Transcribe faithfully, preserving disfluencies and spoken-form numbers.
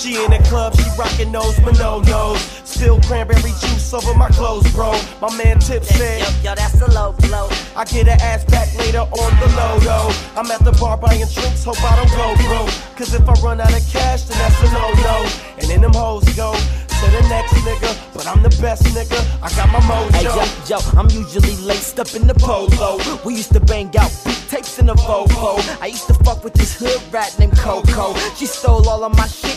She in the club, she rockin' those Manolos. Spill cranberry juice over my clothes, bro. My man Tip said, Yo, yo, that's a low blow. I get her ass back later on the low, though. I'm at the bar buying drinks, hope I don't go broke. Cause if I run out of cash, then that's a no-no. And then them hoes go to the next nigga, but I'm the best nigga, I got my mojo. Hey yo, yo, I'm usually laced up in the polo. We used to bang out beat tapes in the Volvo. I used to fuck with this hood rat named Coco. She stole all of my shit,